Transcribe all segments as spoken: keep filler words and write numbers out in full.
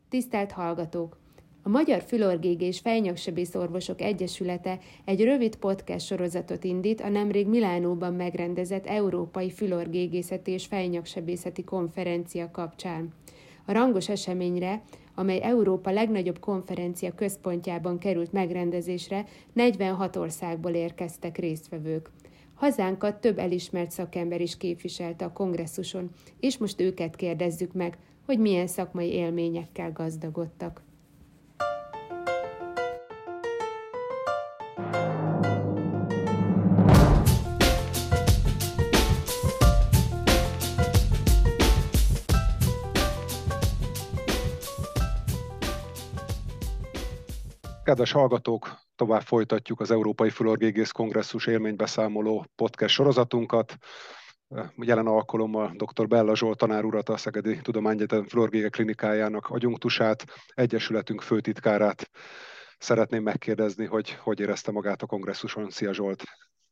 Tisztelt hallgatók! A Magyar Fülorgégé és Fejnyaksebész Orvosok Egyesülete egy rövid podcast sorozatot indít a nemrég Milánóban megrendezett Európai Fülorgégészeti és Fejnyaksebészeti Konferencia kapcsán. A rangos eseményre, amely Európa legnagyobb konferencia központjában került megrendezésre, negyvenhat országból érkeztek résztvevők. Hazánkat több elismert szakember is képviselte a kongresszuson, és most őket kérdezzük meg, hogy milyen szakmai élményekkel gazdagodtak. Kedves hallgatók, tovább folytatjuk az Európai Fülorgégész Kongresszus élménybeszámoló podcast sorozatunkat. Jelen alkalommal dr. Bella Zsolt tanár urat, a Szegedi Tudományegyetem Fülorgége Klinikájának adjunktusát, egyesületünk főtitkárát szeretném megkérdezni, hogy hogy érezte magát a kongresszuson. Szia Zsolt!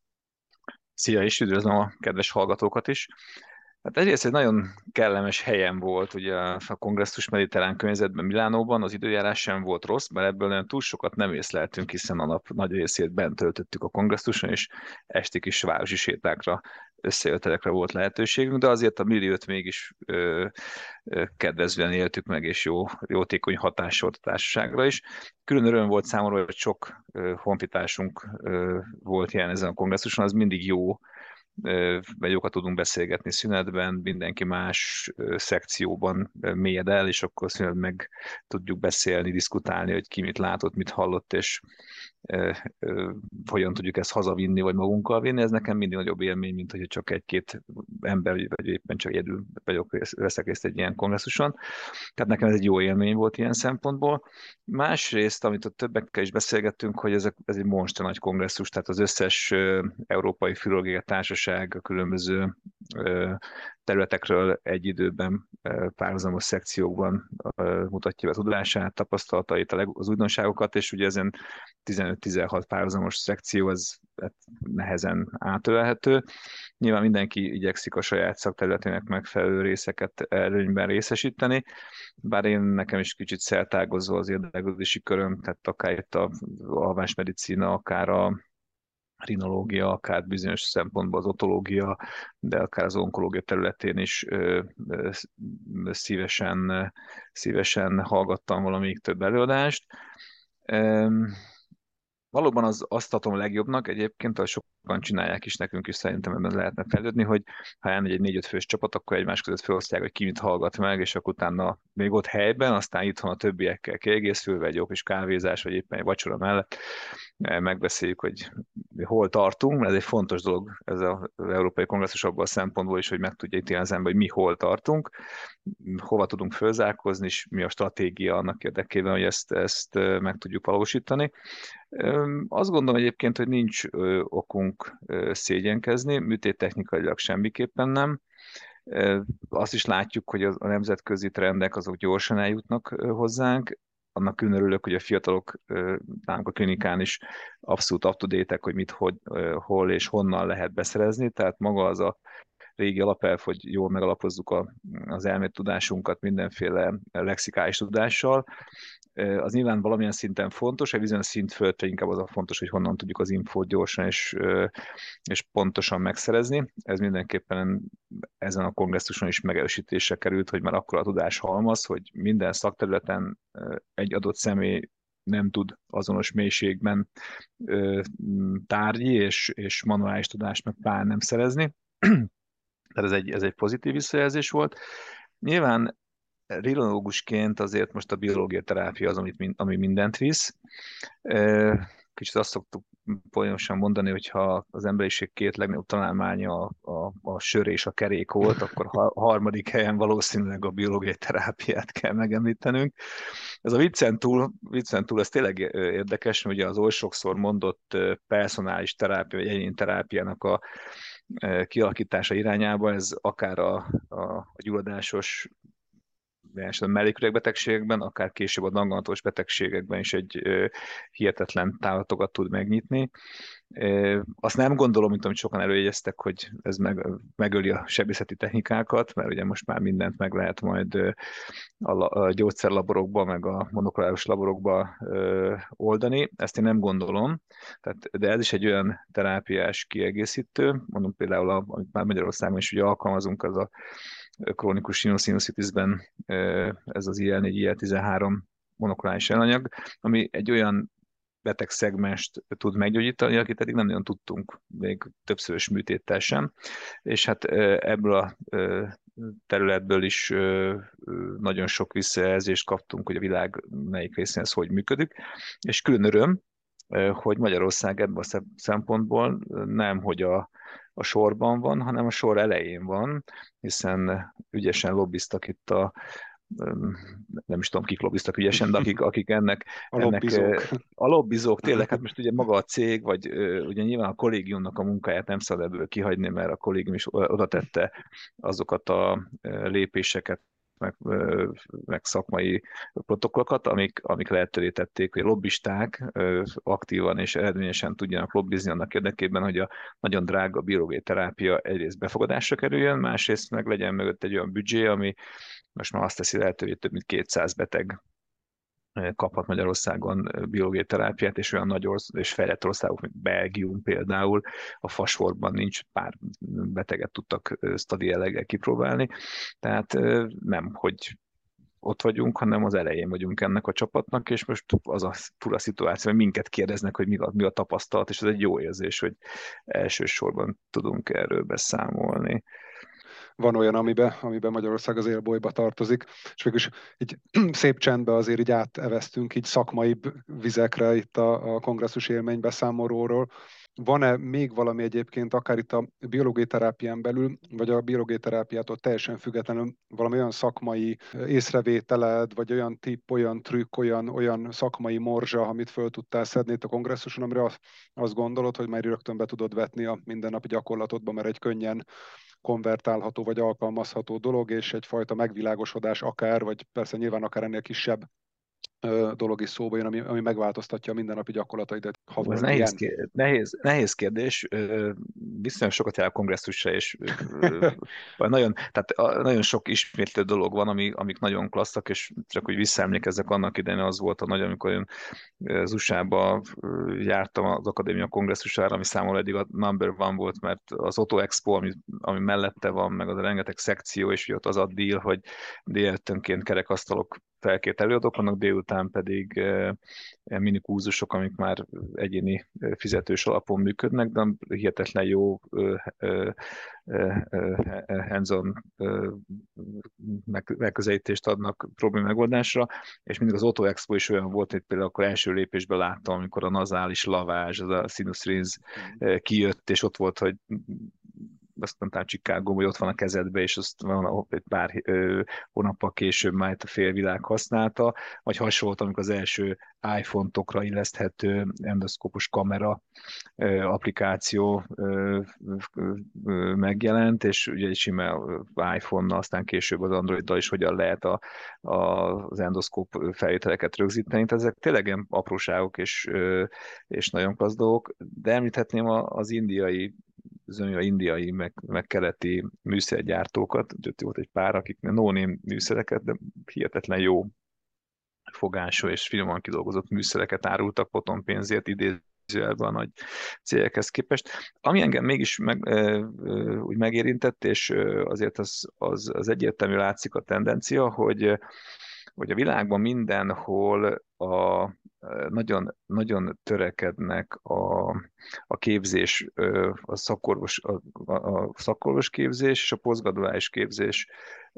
Szia, és üdvözlöm a kedves hallgatókat is! Hát egyrészt egy nagyon kellemes helyen volt, ugye a kongresszus mediterrán környezetben Milánóban, az időjárás sem volt rossz, mert ebből olyan túl sokat nem észleltünk, hiszen a nap nagy részét bent töltöttük a kongresszuson, és esti kis városi sétákra, összejöttelekre volt lehetőségünk, de azért a milliót mégis ö, ö, kedvezően éltük meg, és jó, jótékony hatás volt a társaságra is. Külön öröm volt számomra, hogy sok ö, honfitársunk ö, volt jelen ezen a kongresszuson, az mindig jó, vagy jókat tudunk beszélgetni szünetben, mindenki más szekcióban mélyed el, és akkor szünetben meg tudjuk beszélni, diszkutálni, hogy ki mit látott, mit hallott, és e, e, hogyan tudjuk ezt hazavinni, vagy magunkkal vinni. Ez nekem mindig nagyobb élmény, mint hogy csak egy-két ember, vagy éppen csak egyedül vagyok, veszek részt egy ilyen kongresszuson. Tehát nekem ez egy jó élmény volt ilyen szempontból. Másrészt, amit ott többekkel is beszélgettünk, hogy ez, ez egy monster nagy kongresszus, tehát az összes uh, Európai Fülorgége Társaság a különböző uh, területekről egy időben uh, párhuzamos szekciókban uh, mutatja be a tudását, tapasztalatait, a leg, az újdonságokat, és ugye ezen tizenöt-tizenhat párhuzamos szekció, ez nehezen átölelhető. Nyilván mindenki igyekszik a saját szakterületének megfelelő részeket előnyben részesíteni, bár én nekem is kicsit szertágozó az érdeklődési köröm, tehát akár itt a alvásmedicína, akár a rinológia, akár bizonyos szempontból az otológia, de akár az onkológia területén is ö, ö, szívesen, szívesen hallgattam valamelyik több előadást. Üm, Valóban az, azt tartom a legjobbnak, egyébként, ahogy sokan csinálják is, nekünk is szerintem ebben lehetne fejlődni, hogy ha elmegy egy négy-öt fős csapat, akkor egymás között felosztják, hogy ki mit hallgat meg, és akkor utána még ott helyben, aztán itthon a többiekkel kiegészülve egy jó kis kávézás, vagy éppen egy vacsora mellett megbeszéljük, hogy hol tartunk, mert ez egy fontos dolog, ez az Európai Kongresszus abban a szempontból is, hogy meg tudja ítélni az ember, hogy mi hol tartunk, hova tudunk fölzárkózni, és mi a stratégia annak érdekében, hogy ezt, ezt meg tudjuk valósítani. Azt gondolom egyébként, hogy nincs okunk szégyenkezni, műtéttechnikailag semmiképpen nem. Azt is látjuk, hogy a nemzetközi trendek azok gyorsan eljutnak hozzánk. Annak külön örülök, hogy a fiatalok nálunk a klinikán is abszolút up-to-date-ek, hogy mit, hogy, hol és honnan lehet beszerezni. Tehát maga az a régi alapelv, hogy jól megalapozzuk a, az elméleti tudásunkat mindenféle lexikális tudással. Az nyilván valamilyen szinten fontos, egy bizonyos szint fölött inkább az a fontos, hogy honnan tudjuk az infót gyorsan és, és pontosan megszerezni. Ez mindenképpen ezen a kongresszuson is megerősítésre került, hogy már akkor a tudás halmaz, hogy minden szakterületen egy adott személy nem tud azonos mélységben tárgyi és, és manuális tudást meg pár nem szerezni. Tehát ez egy, ez egy pozitív visszajelzés volt. Nyilván rinológusként azért most a biológia terápia az, amit, ami mindent visz. Kicsit azt szoktuk pontosan mondani, hogy ha az emberiség két legnagyobb találmánya a, a, a sör és a kerék volt, akkor a harmadik helyen valószínűleg a biológiai terápiát kell megemlítenünk. Ez a viccen túl, viccen túl ez tényleg érdekes, mert ugye az oly sokszor mondott personális terápia, vagy egyéni terápiának a kialakítása irányába, ez akár a, a, a gyulladásos a melléküregbetegségekben, akár később a daganatos betegségekben is egy ö, hihetetlen távlatokat tud megnyitni. Ö, Azt nem gondolom, mint amit sokan előjegyeztek, hogy ez meg, megöli a sebészeti technikákat, mert ugye most már mindent meg lehet majd ö, a, la- a gyógyszerlaborokba, meg a monoklonális laborokba ö, oldani. Ezt én nem gondolom. Tehát, de ez is egy olyan terápiás kiegészítő, mondom például, a, amit már Magyarországon is ugye alkalmazunk, az a krónikus sinusinusitisben ez az I L négy I L tizenhárom monoklonális elanyag, ami egy olyan beteg szegmest tud meggyógyítani, akit eddig nem nagyon tudtunk, még többszörös műtéttel sem, és hát ebből a területből is nagyon sok visszajelzést kaptunk, hogy a világ melyik részén ez hogy működik, és külön öröm, hogy Magyarország ebből a szempontból nem, hogy a, a sorban van, hanem a sor elején van, hiszen ügyesen lobbiztak itt a, nem is tudom, kik lobbiztak ügyesen, de akik, akik ennek, A ennek lobbizók. a lobbizók tényleg, hát most ugye maga a cég, vagy ugye nyilván a kollégiumnak a munkáját nem szabad ebből kihagyni, mert a kollégium is oda tette azokat a lépéseket, meg, meg szakmai protokollokat, amik, amik lehetővé tették, hogy a lobbisták aktívan és eredményesen tudjanak lobbizni annak érdekében, hogy a nagyon drága biológiai terápia egyrészt befogadásra kerüljön, másrészt meg legyen mögött egy olyan büdzsé, ami most már azt teszi lehetővé, hogy több mint kétszáz beteg kaphat Magyarországon biológiai terápiát, és olyan nagy orsz- és fejlett országok, mint Belgium például, a fasforban nincs, pár beteget tudtak sztadi jelleggel kipróbálni. Tehát nem, hogy ott vagyunk, hanem az elején vagyunk ennek a csapatnak, és most az a fura szituáció, hogy minket kérdeznek, hogy mi a, mi a tapasztalat, és ez egy jó érzés, hogy elsősorban tudunk erről beszámolni. Van olyan, amiben, amiben Magyarország az élbolyba tartozik, és mégis így szép csendben azért így áteveztünk így szakmai vizekre itt a, a kongresszus élménybeszámolóról. Van-e még valami egyébként, akár itt a biológiai terápián belül, vagy a biológiai terápiától teljesen függetlenül valami olyan szakmai észrevételed, vagy olyan tipp, olyan trükk, olyan, olyan szakmai morzsa, amit föl tudtál szedni itt a kongresszuson, amire azt, azt gondolod, hogy már rögtön be tudod vetni a mindennapi gyakorlatodba, mert egy könnyen konvertálható vagy alkalmazható dolog, és egyfajta megvilágosodás akár, vagy persze nyilván akár ennél kisebb ö, dolog is szóba jön, ami, ami megváltoztatja a mindennapi gyakorlataidat, ha Hú, ez volt nehéz, ilyen. kér- nehéz, nehéz kérdés. Ö, Viszonylag sokat jár a kongresszusra, és ö, vagy nagyon, tehát a- nagyon sok ismétlő dolog van, ami, amik nagyon klasszak, és csak úgy visszaemlékezzek, annak idején az volt a nagy, amikor én az u es á-ba jártam az akadémia kongresszusára, ami számomra eddig a number one volt, mert az Auto Expo, ami, ami mellette van, meg az a rengeteg szekció, és ott az a deal, hogy délelőttönként kerekasztalok felkért előadók vannak, délután pedig eh, minikúzusok, amik már egyéni eh, fizetős alapon működnek, de hihetetlen jó eh, eh, eh, eh, hands-on eh, meg- megközelítést adnak probléma megoldásra, és mindig az Auto Expo is olyan volt, hogy például akkor első lépésben láttam, amikor a nazális lavázs, az a sinus rins eh, kijött, és ott volt, hogy azt mondtam Chicagóban, hogy ott van a kezedbe, és azt van egy pár ö, hónappal később már itt a félvilág használta, vagy hasonlót, amikor az első iPhone-okra illeszthető endoszkópos kamera ö, applikáció ö, ö, ö, megjelent, és ugye egy sima iPhone-nal, aztán később az Androiddal is hogyan lehet a, a, az endoszkóp felvételeket rögzíteni. Tehát ezek tényleg ilyen apróságok és, ö, és nagyon klassz dolgok, de említhetném a, az indiai bizony indiai, meg, meg keleti műszergyártókat, ott volt egy pár, akik no-name műszereket, de hihetetlen jó fogású és finoman kidolgozott műszereket árultak potonpénzért, idézőjelben a nagy cégekhez képest. Ami engem mégis meg, ö, ö, úgy megérintett, és ö, azért az, az, az egyértelmű látszik a tendencia, hogy hogy a világban mindenhol a, nagyon, nagyon törekednek a, a képzés, a szakorvos, a, a szakorvos képzés és a posztgraduális képzés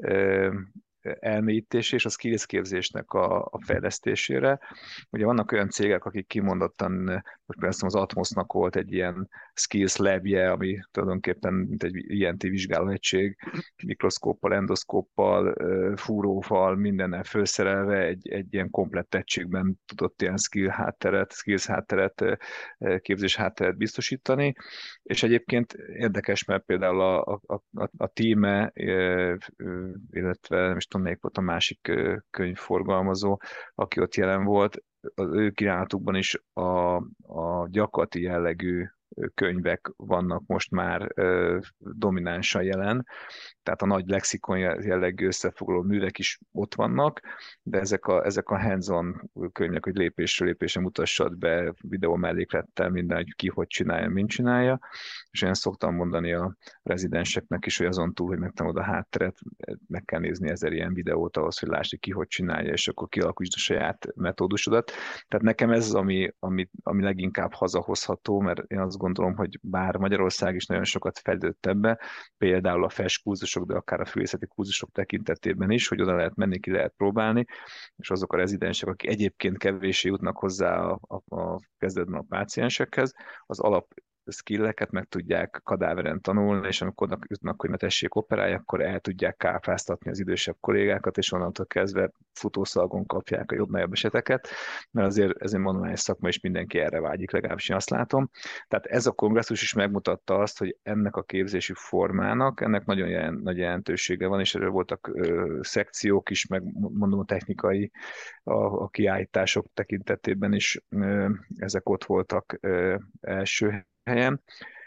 elmélyítés és a skills képzésnek a, a fejlesztésére. Ugye vannak olyan cégek, akik kimondottan, most például az Atmosnak volt egy ilyen skills labje, ami tulajdonképpen mint egy i en té vizsgálóegység, mikroszkóppal, endoszkóppal, fúróval, mindennel felszerelve egy, egy ilyen komplett egységben tudott ilyen skill hátteret, skills hátteret, képzés hátteret biztosítani, és egyébként érdekes, mert például a, a, a, a tíme, illetve nem is tudom, melyik volt a másik könyvforgalmazó, aki ott jelen volt, az ő kínálatukban is a, a gyakorlati jellegű könyvek vannak most már ö, dominánsan jelen, tehát a nagy lexikon jellegű összefoglaló művek is ott vannak, de ezek a, ezek a hands-on könyvek, hogy lépésről lépésre mutassad be videó melléklettel minden, hogy ki hogy csinálja, mint csinálja, és én szoktam mondani a rezidenseknek is, hogy azon túl, hogy megtanulod a hátteret, meg kell nézni ezer ilyen videót ahhoz, hogy lásd, ki hogy csinálja, és akkor kialakítsd a saját metódusodat. Tehát nekem ez az, ami, ami, ami leginkább hazahozható, mert én azt gondolom, hogy bár Magyarország is nagyon sokat fejlődött ebbe, például a fest kurzusok, de akár a fülészeti kurzusok tekintetében is, hogy oda lehet menni, ki lehet próbálni, és azok a rezidensek, akik egyébként kevéssé jutnak hozzá a, a, a kezdetben a páciensekhez, az alap skilleket meg tudják kadáveren tanulni, és amikor oda jutnak, hogy ne tessék operálni, akkor el tudják kápráztatni az idősebb kollégákat, és onnantól kezdve futószalgon kapják a jobb-nagyobb eseteket, mert azért ez egy manuális szakma, és mindenki erre vágyik, legalábbis én azt látom. Tehát ez a kongresszus is megmutatta azt, hogy ennek a képzési formának, ennek nagyon jelen, nagy jelentősége van, és erről voltak ö, szekciók is, meg mondom a technikai, a, a kiállítások tekintetében is ö, ezek ott voltak ö, első helyen,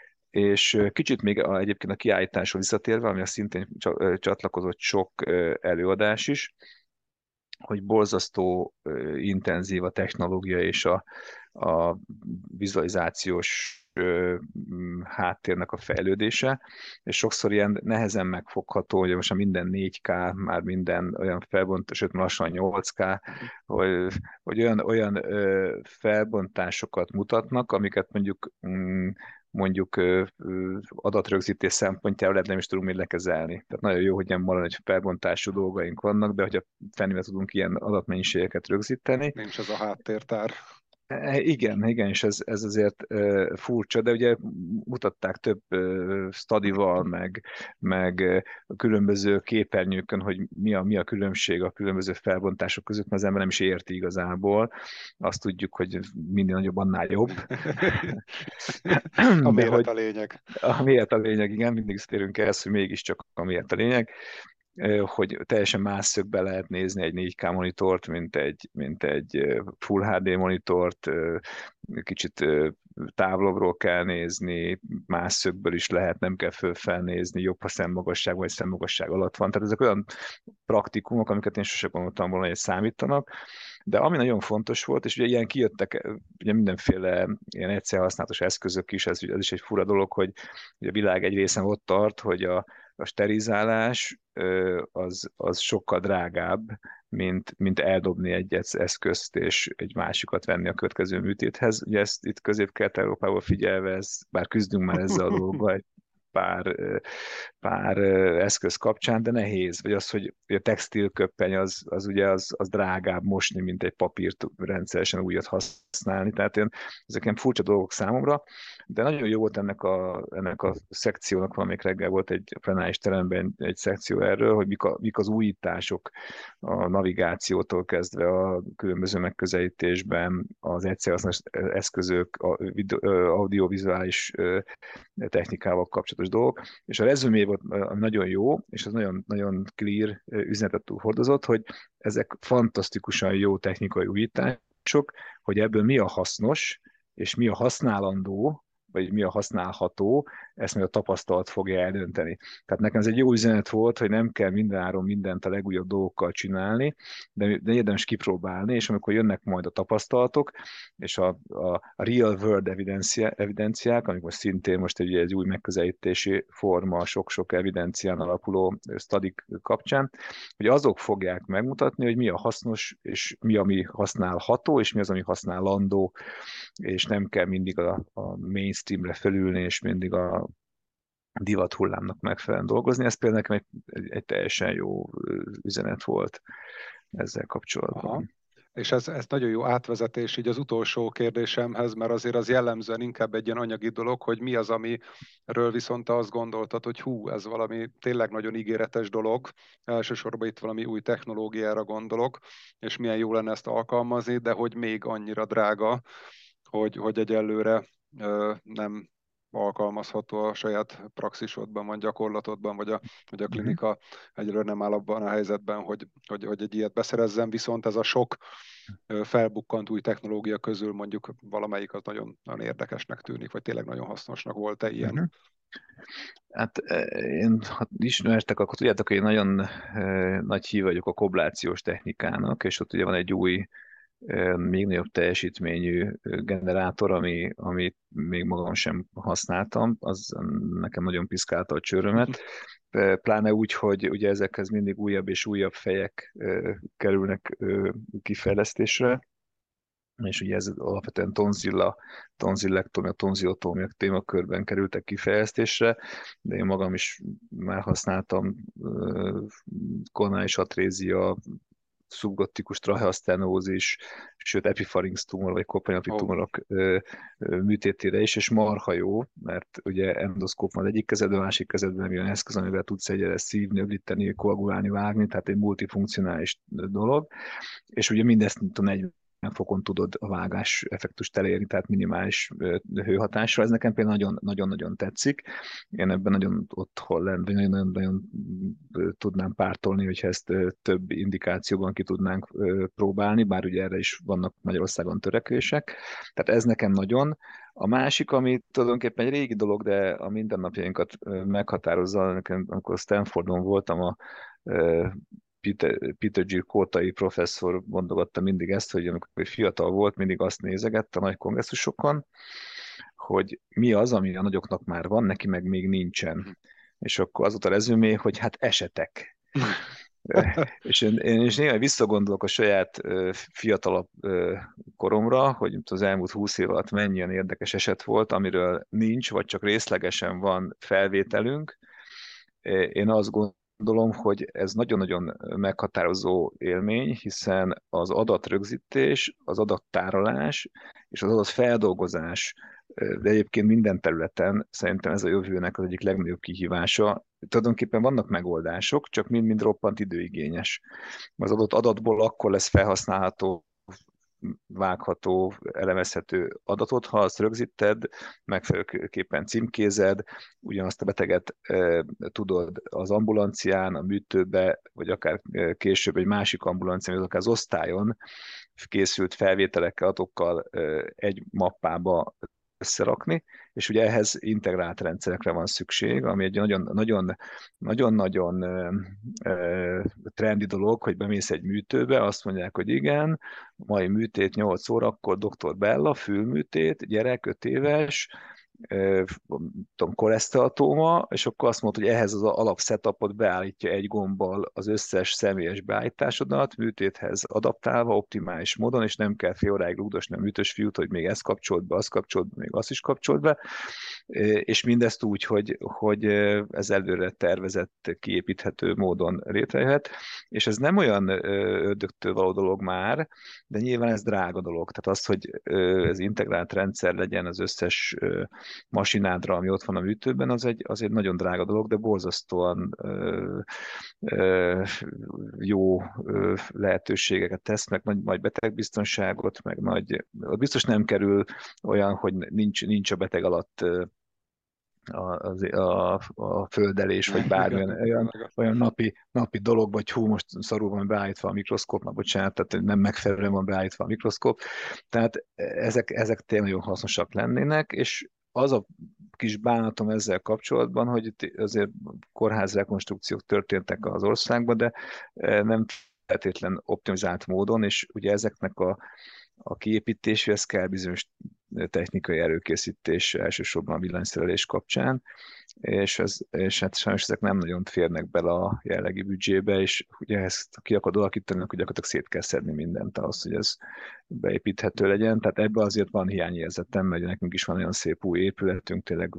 és kicsit még a, egyébként a kiállításról visszatérve, ami a szintén csatlakozott sok előadás is, hogy borzasztó intenzív a technológia és a, a vizualizációs háttérnek a fejlődése, és sokszor ilyen nehezen megfogható, hogy most már minden négy ká, már minden olyan felbontás, sőt lassan nyolc ká, hogy, hogy olyan, olyan felbontásokat mutatnak, amiket mondjuk mondjuk adatrögzítés szempontjából lehet nem is tudunk még lekezelni. Tehát nagyon jó, hogy ilyen marad egy felbontású dolgaink vannak, de hogyha fennivel tudunk ilyen adatmennyiségeket rögzíteni. Nincs az a háttértár. Igen, igen, és ez, ez azért uh, furcsa, de ugye mutatták több uh, stadival, meg, meg uh, a különböző képernyőkön, hogy mi a, mi a különbség a különböző felbontások között, mert az ember nem is érti igazából. Azt tudjuk, hogy minél nagyobb, annál jobb. A méret hogy a lényeg. A méret a lényeg, igen, mindig térünk el, hogy mégiscsak a méret a lényeg, hogy teljesen más szögbe lehet nézni egy négy ká monitort, mint egy, mint egy Full há dé monitort, kicsit távolabbról kell nézni, más szögből is lehet, nem kell fölfelnézni, jobb, ha szemmagasság vagy szemmagasság alatt van. Tehát ezek olyan praktikumok, amiket én sose gondoltam volna, hogy számítanak, de ami nagyon fontos volt, és ugye ilyen kijöttek ugye mindenféle ilyen egyszer használatos eszközök is, ez, ez is egy fura dolog, hogy ugye a világ egy részen ott tart, hogy a, a sterilizálás az, az sokkal drágább, mint, mint eldobni egy eszközt és egy másikat venni a következő műtéthez. Ugye ezt itt Közép-Kelet-Európából figyelve, ez, bár küzdünk már ezzel a dologgal, pár, pár eszköz kapcsán, de nehéz. Vagy az, hogy a textilköppeny az, az ugye az, az drágább mosni, mint egy papírt rendszeresen újat használni. Tehát én, ezek ilyen furcsa dolgok számomra, de nagyon jó volt ennek a, ennek a szekciónak, valamelyik reggel volt egy plenáris teremben egy szekció erről, hogy mik, a, mik az újítások a navigációtól kezdve a különböző megközelítésben, az egyszerhasználatos eszközök, a video, audiovizuális technikával kapcsolatos dolgok, és a rezümé volt nagyon jó, és az nagyon, nagyon clear üzenetet hordozott, hogy ezek fantasztikusan jó technikai újítások, hogy ebből mi a hasznos, és mi a használandó, vagy mi a használható, ezt majd a tapasztalat fogja eldönteni. Tehát nekem ez egy jó üzenet volt, hogy nem kell mindenáron mindent a legújabb dolgokkal csinálni, de, de érdemes kipróbálni, és amikor jönnek majd a tapasztalatok, és a, a, a real world evidencia, evidenciák, amikor szintén most egy, egy új megközelítési forma, sok-sok evidencián alapuló sztadik kapcsán, hogy azok fogják megmutatni, hogy mi a hasznos, és mi, ami használható, és mi az, ami használandó, és nem kell mindig a, a mainstreamre felülni, és mindig a divat hullámnak megfelelően dolgozni. Ez például nekem egy, egy, egy teljesen jó üzenet volt ezzel kapcsolatban. Aha. És ez, ez nagyon jó átvezetés így az utolsó kérdésemhez, mert azért az jellemzően inkább egy ilyen anyagi dolog, hogy mi az, amiről viszont azt gondoltad, hogy hú, ez valami tényleg nagyon ígéretes dolog, elsősorban itt valami új technológiára gondolok, és milyen jó lenne ezt alkalmazni, de hogy még annyira drága, hogy, hogy egyelőre ö, nem alkalmazható a saját praxisodban, vagy gyakorlatodban, vagy a, vagy a Uh-huh. klinika egyről nem áll abban a helyzetben, hogy, hogy, hogy egy ilyet beszerezzen, viszont ez a sok felbukkant új technológia közül mondjuk valamelyik az nagyon, nagyon érdekesnek tűnik, vagy tényleg nagyon hasznosnak. Volt-e ilyen? Uh-huh. Hát én, ha ismertek, akkor tudjátok, hogy én nagyon eh, nagy hív vagyok a koblációs technikának, és ott ugye van egy új, eh, még nagyobb teljesítményű generátor, ami, amit még magam sem használtam, az nekem nagyon piszkálta a csőrömet, pláne úgy, hogy ugye ezekhez mindig újabb és újabb fejek eh, kerülnek eh, kifejlesztésre, és ugye ez alapvetően tonzilla, tonzillektómia, tonzillotómia témakörben kerültek kifejlesztésre, de én magam is már használtam koronáris atrézia, szubgottikus tracheosztenózis, sőt epifarinx tumor vagy koponyati Oh. tumorok ö, ö, műtétére is, és marha jó, mert ugye endoszkóp van egyik kezedben, a másik kezedben olyan eszköz, amivel tudsz egyre szívni, öblíteni, koagulálni, vágni, tehát egy multifunkcionális dolog, és ugye mindezt tudom, negyven fokon tudod a vágás effektust elérni, tehát minimális hőhatásra. Ez nekem például nagyon-nagyon tetszik. Én ebben nagyon otthon lenni, nagyon-nagyon tudnám pártolni, hogyha ezt több indikációban ki tudnánk próbálni, bár ugye erre is vannak Magyarországon törekvések. Tehát ez nekem nagyon. A másik, ami tulajdonképpen egy régi dolog, de a mindennapjainkat meghatározza, nekem, amikor Stanfordon voltam, a Peter, Peter G. Kótai professzor mondogatta mindig ezt, hogy amikor fiatal volt, mindig azt nézegette a nagy kongresszusokon, hogy mi az, ami a nagyoknak már van, neki meg még nincsen. És akkor az volt a rezümé, hogy hát esetek. És én, én is néha visszagondolok a saját fiatalabb koromra, hogy az elmúlt húsz év alatt mennyi olyan érdekes eset volt, amiről nincs, vagy csak részlegesen van felvételünk. Én azt gondolom, hogy ez nagyon-nagyon meghatározó élmény, hiszen az adatrögzítés, az adattárolás és az adatfeldolgozás, de egyébként minden területen szerintem ez a jövőnek az egyik legnagyobb kihívása. Tulajdonképpen vannak megoldások, csak mind-mind roppant időigényes. Az adott adatból akkor lesz felhasználható, vágható, elemezhető adatot, ha azt rögzíted, megfelelőképpen címkézed, ugyanazt a beteget e, tudod az ambulancián, a műtőbe, vagy akár később egy másik ambulancián, vagy akár az osztályon készült felvételekkel, adatokkal e, egy mappába összerakni, és ugye ehhez integrált rendszerekre van szükség, ami egy nagyon-nagyon trendi dolog, hogy bemész egy műtőbe, azt mondják, hogy igen, mai műtét nyolc órakor, doktor Bella, fülműtét, gyerek, öt éves, tudom, koleszteratóma, és akkor azt mondod, hogy ehhez az alap setupot beállítja egy gombbal az összes személyes beállításodat, műtéthez adaptálva, optimális módon, és nem kell fél óráig rúgdosni a műtős fiút, hogy még ezt kapcsolt be, azt kapcsolt be, még azt is kapcsolt be, és mindezt úgy, hogy, hogy ez előre tervezett, kiépíthető módon létrejöhet, és ez nem olyan ördögtől való dolog már, de nyilván ez drága dolog. Tehát az, hogy ez integrált rendszer legyen az összes masinádra, ami ott van a műtőben, az egy, az egy nagyon drága dolog, de borzasztóan ö, ö, jó ö, lehetőségeket tesz, meg nagy, nagy betegbiztonságot, meg nagy, biztos nem kerül olyan, hogy nincs, nincs a beteg alatt a, a, a földelés, vagy bármilyen olyan, olyan napi, napi dolog, vagy hú, most szarul van beállítva a mikroszkóp, na bocsánat, tehát nem megfelelően van beállítva a mikroszkóp. Tehát ezek, ezek tényleg nagyon hasznosak lennének, és az a kis bánatom ezzel kapcsolatban, hogy itt azért kórház rekonstrukciók történtek az országban, de nem feltétlen optimizált módon, és ugye ezeknek a, a kiépítéséhez kell bizonyos technikai előkészítés, elsősorban a villanyszerelés kapcsán, és, ez, és hát sajnos ezek nem nagyon férnek bele a jelenlegi büdzsébe, és ugye ezt ki akarod alakítani, akkor gyakorlatilag szét kell szedni mindent ahhoz, hogy ez beépíthető legyen. Tehát ebben azért van hiányérzetem, mert nekünk is van olyan szép új épületünk, tényleg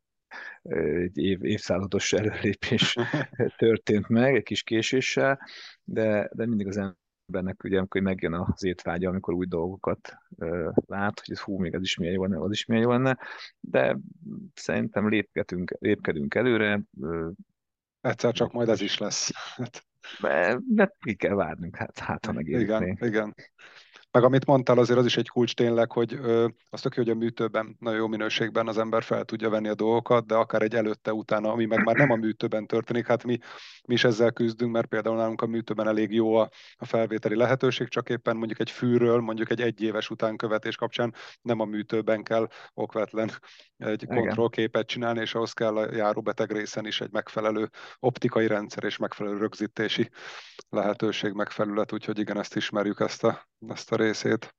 egy év, évszázados előlépés történt meg, egy kis késéssel, de, de mindig az embernek, ugye, amikor megjön az étvágya, amikor új dolgokat uh, lát, hogy hú, még ez is milyen jó lenne, az is milyen jó lenne, de szerintem lépkedünk, lépkedünk előre. Uh, Egyszer csak majd ez is lesz. de, de ki kell várnunk, hát, hát ha megérítné. Igen, igen. Meg amit mondtál, azért az is egy kulcs tényleg, hogy ö, az tök jó, hogy a műtőben nagyon jó minőségben az ember fel tudja venni a dolgokat, de akár egy előtte, utána, ami meg már nem a műtőben történik, hát mi, mi is ezzel küzdünk, mert például nálunk a műtőben elég jó a, a felvételi lehetőség, csak éppen mondjuk egy fűről, mondjuk egy egyéves utánkövetés kapcsán nem a műtőben kell okvetlen egy Igen. kontrollképet csinálni, és ahhoz kell a járóbeteg részen is egy megfelelő optikai rendszer és megfelelő rögzítési lehetőség, megfelület, úgyhogy igen, ezt ismerjük, ezt a, ezt a részét.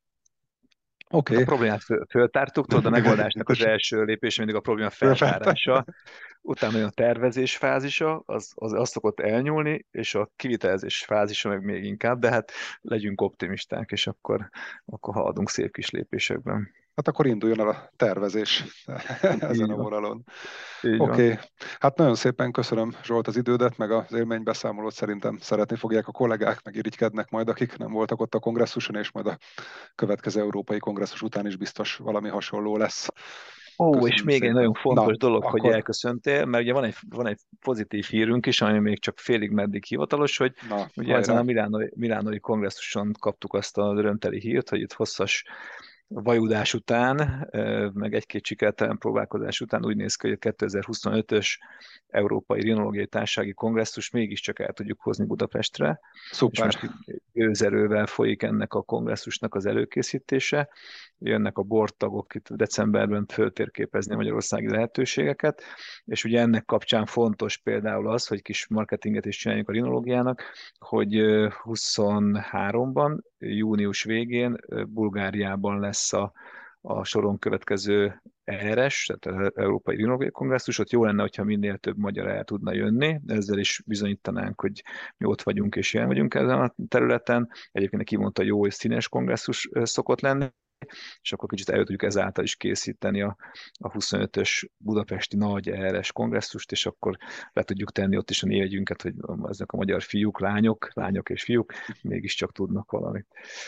Oké. A Okay. problémát föl, föltártuk, tudod, a megoldásnak az első lépés mindig a probléma feltárása, utána jön a tervezés fázisa, az, az, az szokott elnyúlni, és a kivitelezés fázisa meg még inkább, de hát legyünk optimisták, és akkor, akkor haladunk szép kis lépésekben. Hát akkor induljon el a tervezés ezen a vonalon. Oké, okay. Hát nagyon szépen köszönöm, Zsolt, az idődet, meg az élménybeszámolót. Szerintem szeretni fogják a kollégák, meg irigykednek majd, akik nem voltak ott a kongresszuson, és majd a következő európai kongresszus után is biztos valami hasonló lesz. Ó, köszönöm és még szépen. Egy nagyon fontos Na, dolog, akkor... hogy elköszöntél, mert ugye van egy, van egy pozitív hírünk is, ami még csak félig meddig hivatalos, hogy Na, ugye hajrá. Ezen a Milánói, Milánói kongresszuson kaptuk azt a örömteli hírt, hogy itt hosszas vajudás után, meg egy-két sikertelen próbálkozás után úgy néz ki, hogy a kétezer-huszonötös Európai Rinológiai Társasági Kongresszus mégiscsak el tudjuk hozni Budapestre. Szuper. És most gőzerővel folyik ennek a kongresszusnak az előkészítése. Jönnek a boardtagok itt decemberben föltérképezni a magyarországi lehetőségeket, és ugye ennek kapcsán fontos például az, hogy kis marketinget is csináljunk a rinológiának, hogy huszonháromban, június végén Bulgáriában lesz a, a soron következő E R S, tehát az Európai Rinológiai Kongresszus, ott jó lenne, hogyha minél több magyar el tudna jönni, ezzel is bizonyítanánk, hogy mi ott vagyunk és jelen vagyunk ezen a területen. Egyébként kimondta, jó és színes kongresszus szokott lenni, és akkor kicsit el tudjuk ezáltal is készíteni a, a huszonötös budapesti nagy E R S kongresszust, és akkor le tudjuk tenni ott is a névjegyünket, hogy ezek a magyar fiúk, lányok, lányok és fiúk mégiscsak tudnak valamit.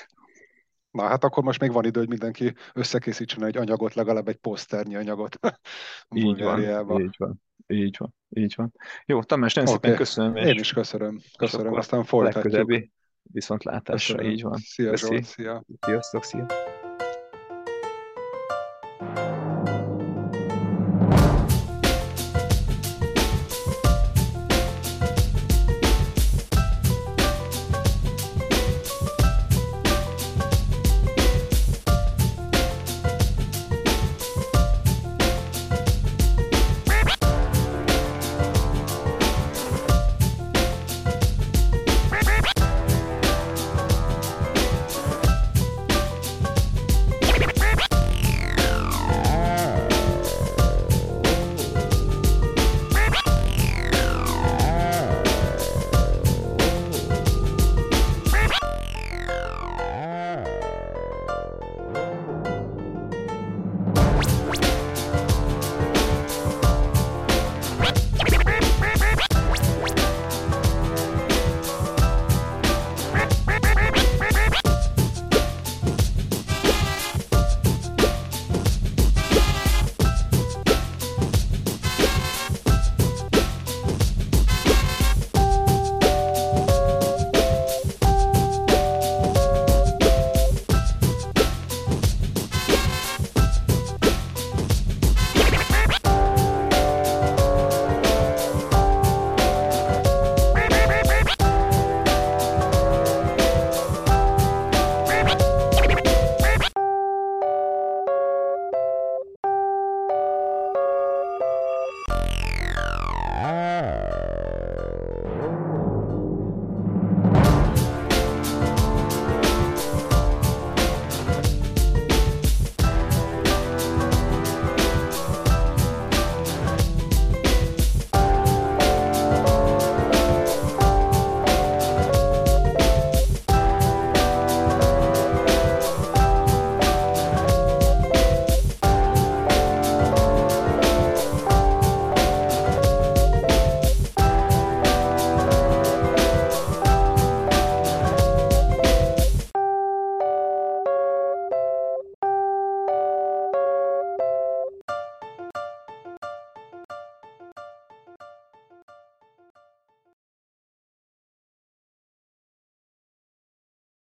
Na hát akkor most még van idő, hogy mindenki összekészítsen egy anyagot, legalább egy poszternyi anyagot Bulgáriába. Így van, így van, így van. Jó, Tamás, nagyon okay. szépen köszönöm. És, Én is köszönöm, köszönöm, aztán folytatjuk. Legközelebbi viszontlátásra, köszönöm. így van. Szia Zsolt, szia. Sziasztok, szia.